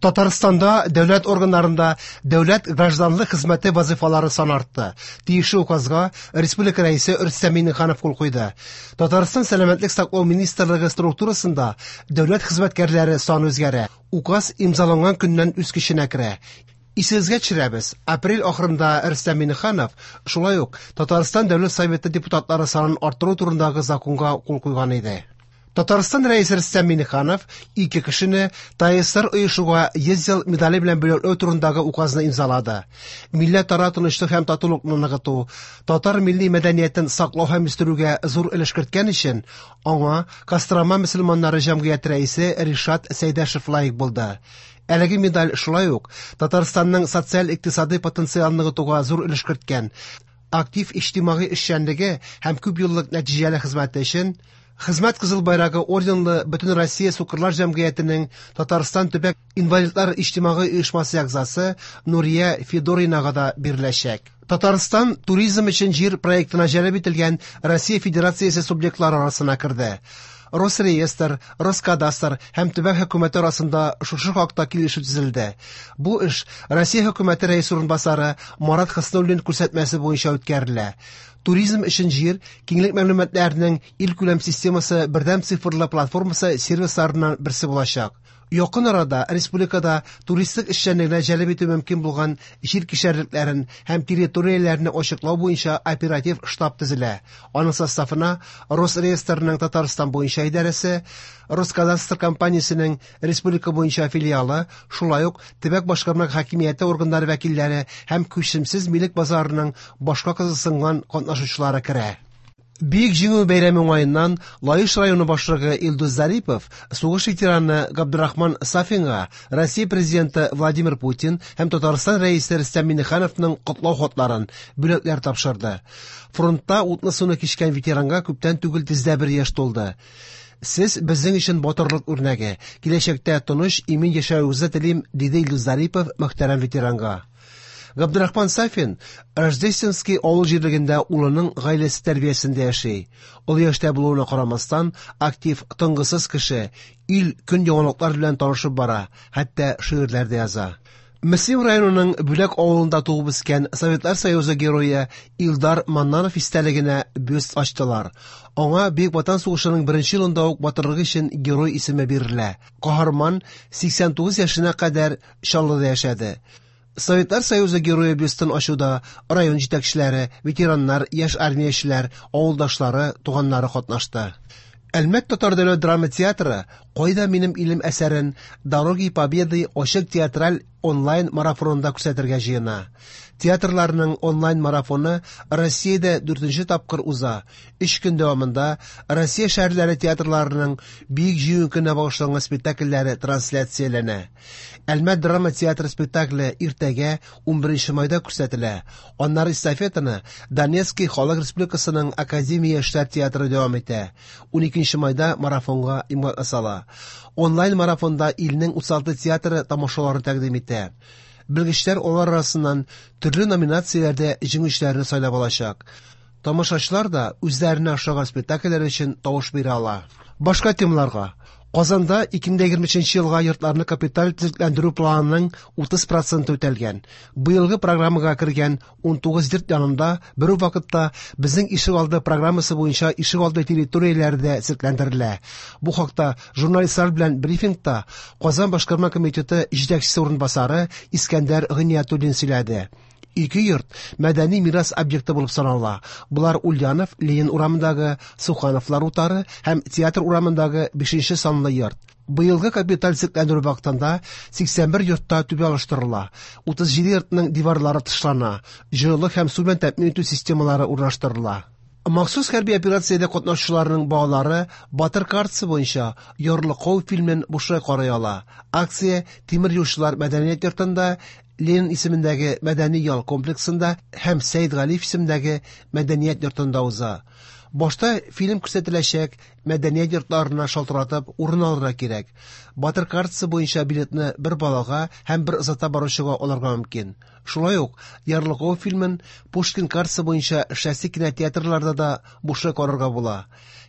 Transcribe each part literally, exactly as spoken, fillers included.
Татарстанда дәүләт органнарында дәүләт гражданлык хезмәте вазифалары саны артты. Тиешле указга республика рәисе Рөстәм Миңнеханов кул куйды. Татарстан сәламәтлек саклау министрлыгы структурасында дәүләт хезмәткәрләре саны үзгәрә. Указ имзаланган көннән үз көченә керә. Исегезгә төшерәбез. Апрель ахырында Рөстәм Миңнеханов шулай ук Татарстан дәүләт советы депутатлары санын арттыру турындагы законга кул куйган иде. Татарстан рәисе Рөстәм Миңнеханов ике кешене ТСР оешуга йөз ел медале белән бүләкләү турындагы указны имзалады. Милләтара тынычлык һәм татулыкны ныгыту, татар милли мәдәниятен саклау һәм үстерүгә зур өлеш керткән өчен аңа Кострома мөселманнары җәмгыяте рәисе Ришат Сәйдәшев лаек булды. Әлеге медаль шулай ук Татарстанның социаль-икътисади потенциалын ныгытуга зур өлеш керткән, актив иҗтимагый эшчәнлеге һәм күп еллык нәтиҗәле хезмәте өчен Хезмәт Кызыл байрагы орденлы Бөтен Россия Сукырлар җәмгыятенең Татарстан төбәк инвалидлар иҗтимагый оешмасы әгъзасы Нурия Федоринага да биреләчәк. Татарстан туризм өчен җир проектына җәлеп ителгән Россия Федерациясе субъектлары арасына керде. Росреестр, Роскадастр һәм төбәк хөкүмәте арасында шушы хакта килешү төзелде. Бу эш Россия хөкүмәте рәис урынбасары Марат Хыснуллин күрсәтмәсе буенча үткәрелә. Туризм өчен җир киңлек мәгълүматларының ил күләм системасы бердәм цифрлы платформасы сервисларыннан берсе булачак. Якын арада республикада туристик эшчәнлегенә җәлеп итү мөмкин булган җир кишәрлекләрен һәм территорияләрне ачыклау буенча оператив штаб төзелә. Аның составына Росреестрның Татарстан буенча идарәсе, Роскадастр компаниясенең республика буенча филиалы, шулай ук төбәк башкарма хакимияте органнары вәкилләре һәм күчемсез милек базарының башка кызыксынган катнашучылары керә. Бик җиңү бәйрәме уңаеннан Лаиш районы башлыгы Илдус Зарипов сугыш ветераны Габдрахман Сафинга Россия президенты Владимир Путин һәм Татарстан рәисе Рөстәм Миңнехановның котлау хатларын, бүләкләр тапшырды. Фронтта утны суны кичкән ветеранга күптән түгел тиздә бер яшь тулды. Сез безнең өчен батырлык үрнәге, киләчәктә тыныч, имин яшәүегезне телим, диде Илдус Зарипов мөхтәрәм ветеранга. Габдрахман Сафин Рождественский авыл җирлегендә улының гаиләсе тәрбиясендә яши. Ул яшьтә булуына карамастан актив, тынгысыз кеше, ил көн яңалыклар белән танышып бара, хәтта шигырьләр дә яза. Мөслим районының Бүләк авылында туып үскән Советлар Союзы герое Илдар Маннанов истәлегенә бюст ачтылар. Аңа Бөек Ватан сугышының беренче елында ук батырлыгы өчен герой исеме бирелә. Каһарман сиксән тугыз яшенә кадәр Чаллыда яшәде. Советлар Союзы герое бюстын ачуда район җитәкчеләре, ветераннар, яшь армиячеләр, авылдашлары, туганнары катнашты. Әлмәт татар дәүләт драма театры «Кайда минем илем» әсәрен «Дороги Победы» ачык театраль онлайн марафонында күрсәтергә җыена. Театрларның онлайн марафоны Россиядә дүртенче тапкыр уза. Өч көн дәвамында Россия шәһәрләре театрларының бик җыю көненә багышланган спектакльләре трансляцияләнә. Әлмәт драма театры спектакле иртәгә унберенче майда күрсәтелә. Аннары эстафетаны Донецкий Халык Республикасының Академия эшләр театры дәвам итә. уникенче майда марафонга имза ясала. Онлайн марафонда илнең утыз алты театры тамашаларын тәкъдим итә. Белгечләр алар арасыннан төрле номинацияләрдә җиңүчеләрне сайлап алачак. Тамашачылар да үзләренә ошаган спектакльләр өчен тавыш бирә ала. Башка темаларга. Казанда ике мең егерменче елга йортларны капиталь төзекләндерү планының утыз проценты үтәлгән. Быелгы программага кергән ун тугыз йорт янында бер вакытта безнең ишегалды программасы буенча ишегалды территорияләрдә төзекләндерелә. Бу хакта журналистлар белән брифингта Казан башкарма комитеты җитәкчесе урынбасары Искәндәр Гыниятуллин сөйләде. Ике йорт мәдәни мирас объекты булып санала. Булар Ульянов, Ленин урамындагы Сухановлар утары һәм театр урамындагы бишенче санлы йорт. Быелгы капиталь төзекләндерү вакытында сиксән бер йортта түбә алыштырыла. утыз җиде йортның диварлары тышлана. Җылылык һәм су белән тәэмин итү системалары урнаштырыла. Махсус хәрби операциядә катнашучыларның балалары Батыр картасы буенча Ярлыкау фильмен бушлай карый ала. Акция Тимер юлчылар мәдәният йортында, Ленин исемендәге мәдәни ял комплексында һәм Сәйд Галиев исемендәге мәдәният йортында уза. Башта фильм күрсәтеләчәк, мәдәният йортларына шалтыратып урын алырга кирәк. Батыр картасы буенча билетны бер балага һәм бер озата баручыга алырга мөмкин. Шулай ук Ярлыкау фильмен Пушкин картасы буенча шәхси кинотеатрларда да бушлай карарга була.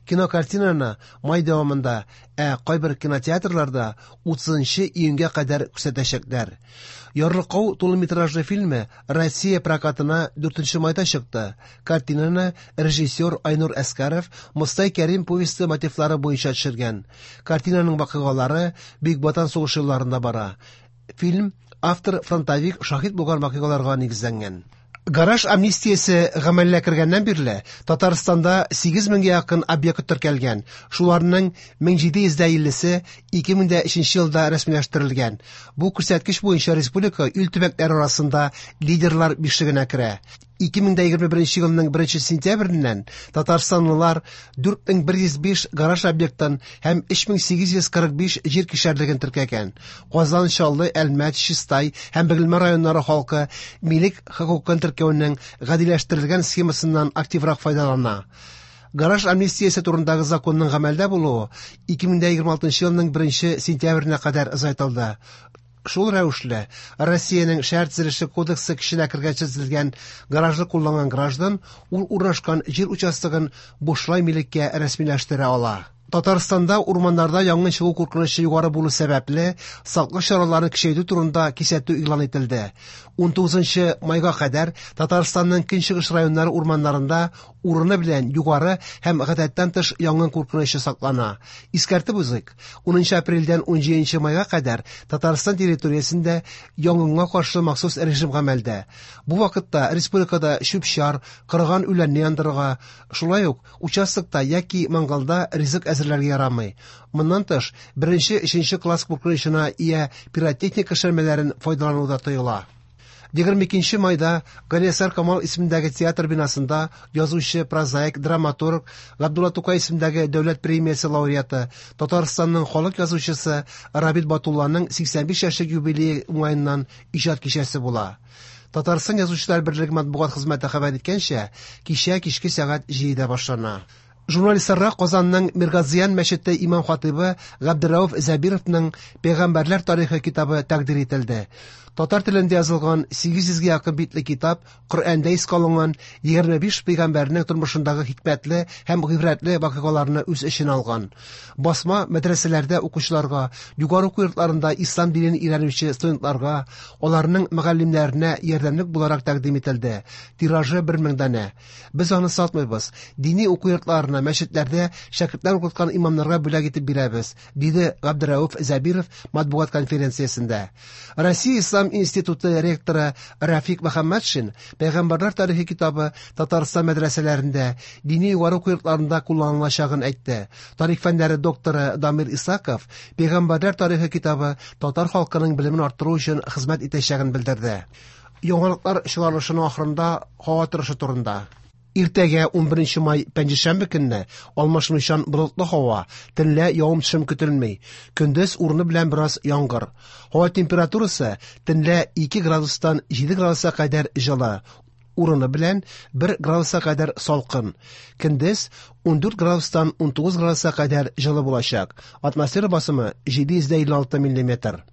Кинокартинаны май дәвамында, ә кайбер кинотеатрларда утызынчы июньгә кадәр күрсәтәчәкләр. Ярлыкау тулыметражлы фильмы Россия прокатына дүртенче майда чыкты. Картинаны режиссер Айнур Әскәров Мостай Кәрим повесты мотивлары буенча төшергән. Картинаның вакыйгалары Бөек Ватан сугышы елларында бара. Фильм автор фронтовик шаһит булган вакыйгаларга нигезләнгән. Гараж амнистиясе гамәлгә кергәннән бирле Татарстанда сигез меңгә якын объект теркәлгән. Шуларның мең җиде йөз иллесе ике мең өченче елда рәсмиләштерелгән. Бу күрсәткеч буенча республика ил төбәкләре арасында лидерлар бишегенә керә. ике мең егерме беренче елның беренче сентябреннән татарстанлылар дүрт мең бер йөз биш гараж объекттан һәм өч мең сигез йөз кырык биш җир кишәрлеген теркәгән. Казан, Чаллы, Әлмәт, Чистай һәм Бөгелмә районнары халкы милек хокукын теркәүнең гадиләштерелгән схемасыннан активрак файдалана. Гараж амнистиясе турындагы законның гамәлдә булуы ике мең егерме алтынчы елның беренче сентябренә кадәр озайтылды. Шул рәвешле Россиянең шәһәр төзелеше кодексы кешенә кергәнчә төзелгән гаражны кулланган граждан ул урнашкан җир участогын бушлай милеккә рәсмиләштерә ала. Татарстанда урманнарда яңгын чыгу куркынычы югары булу сәбәпле саклык чараларын көчәйтү турында кисәтү игълан ителде. он тугызынчы майга кадәр Татарстанның көнчыгыш районнары урманнарында урыны белән югары һәм гадәттән тыш яңгын куркынычы саклана. Искәртеп узыйк, унынчы апрельдән он җиденче майга кадәр Татарстан территориясендә яңгынга каршы махсус режим гамәлдә. Бу вакытта республикада чүп-чар, кырган үләнне яндырырга, шулай ук участокта яки мангалда ризык әзерләргә ярамый. Моннан тыш, беренче-өченче класс куркынычына ия пиротехника эшләнмәләрен файдалануда тыела. егерме икенче майда Галиәсгар Камал исемендәге театр бинасында язучы, прозаик, драматург Габдулла Тукай исемендәге дәүләт премиясе лауреаты, Татарстанның халык язучысы Рабит Батулланың сиксән биш яшьлек юбилее уңаеннан иҗат кичәсе була. Татарстан язучылар берлеге матбугат хезмәте хәбәр иткәнчә, кичә кичке сәгать җидедә башлана. Журналистларга Казанның Миргазиян мәчете имам-хатибы Габдрәүф Зәбировның Пәйгамбәрләр тарихы китабы тәкъдир ителде. Татар телендә язылган сигез йөзгә якын битле китап Коръәндә искә алынган егерме биш пәйгамбәрнең тормышындагы хикмәтле һәм гыйбрәтле вакыйгаларны үз эченә алган. Басма мәдрәсәләрдә укучыларга, югары уку йортларында ислам динен өйрәнүче студентларга, аларның мөгаллимнәренә ярдәмлек буларак тәкъдим ителде. Тиражы бер мең данә. Без аны сатмыйбыз. Дини уку йортларына, мәчетләрдә шәкертләр укыткан имамнарга бүләк итеп бирәбез, диде Габдрәүф Зәбиров матбугат конференциясендә. Россия Ислам институты ректоры Рафик Мөхәммәтшин Пәйгамбәрләр тарихы китабы Татарстан мәдрәсәләрендә, дини югары уку йортларында кулланылачагын әйтте. Тарих фәннәре докторы Дамир Исаков Пәйгамбәрләр тарихы китабы татар халкының белемен арттыру өчен хезмәт итәчәген белдерде. Яңалыклар чыгарылышының ахырында һава торышы турында. Иртәгә он беренче май пәнҗешәмбе көнне алмашынучан болытлы һава, төнлә явым-төшем көтелми. Көндез урыны белән бераз яңгыр. Һава температурасы төнлә ике градустан җиде градуска кадәр җылы. Урыны белән бер градуска кадәр салкын. Көндез он дүрт градустан он тугыз градуска кадәр җылы булачак. Атмосфера басымы җиде йөз илле алты миллиметр.